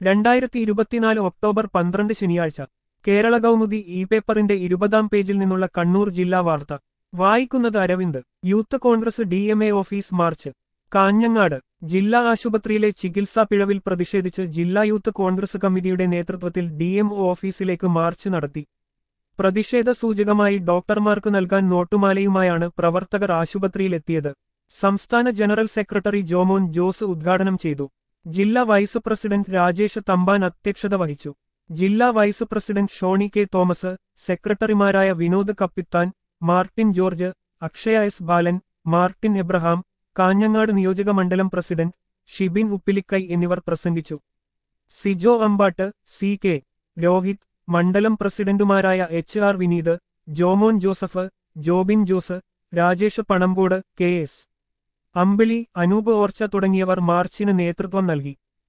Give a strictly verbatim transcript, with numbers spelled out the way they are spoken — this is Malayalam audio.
രണ്ടായിരത്തി ഇരുപത്തിനാല് ഒക്ടോബർ പന്ത്രണ്ട് ശനിയാഴ്ച കേരള കൗമുദി ഇ പേപ്പറിന്റെ ഇരുപതാം പേജിൽ നിന്നുള്ള കണ്ണൂർ ജില്ലാ വാർത്ത വായിക്കുന്നത് Aravind. Youth Congress D M A office march Kanhangad. ജില്ലാ ആശുപത്രിയിലെ ചികിത്സാ പിഴവിൽ പ്രതിഷേധിച്ച് ജില്ലാ യൂത്ത് കോൺഗ്രസ് കമ്മിറ്റിയുടെ നേതൃത്വത്തിൽ ഡി എം ഒ ഓഫീസിലേക്ക് മാർച്ച് നടത്തി. പ്രതിഷേധ സൂചകമായി ഡോക്ടർമാർക്ക് നൽകാൻ നോട്ടുമാലയുമായാണ് പ്രവർത്തകർ ആശുപത്രിയിലെത്തിയത്. സംസ്ഥാന ജനറൽ സെക്രട്ടറി ജോമോൻ ജോസ് ഉദ്ഘാടനം ചെയ്തു. ജില്ലാ വൈസ് പ്രസിഡന്റ് രാജേഷ് തമ്പാൻ അധ്യക്ഷത വഹിച്ചു. ജില്ലാ vice president Shoni K Thomas, സെക്രട്ടറിമാരായ വിനോദ് കപ്പിത്താൻ, മാർട്ടിൻ ജോർജ്, അക്ഷയ എസ് ബാലൻ, മാർട്ടിൻ എബ്രഹാം, കാഞ്ഞങ്ങാട് നിയോജക മണ്ഡലം പ്രസിഡന്റ് ഷിബിൻ ഉപ്പിലിക്കൈ എന്നിവർ പ്രസംഗിച്ചു. സിജോ അമ്പാട്ട്, സി കെ രോഹിത്, മണ്ഡലം പ്രസിഡന്റുമാരായ H R Vineeth, Jomon Joseph, Jobin Jose, Rajesh Panampod, K S Ambili, Anoop Orcha തുടങ്ങിയവർ മാർച്ചിന് നേതൃത്വം നൽകി.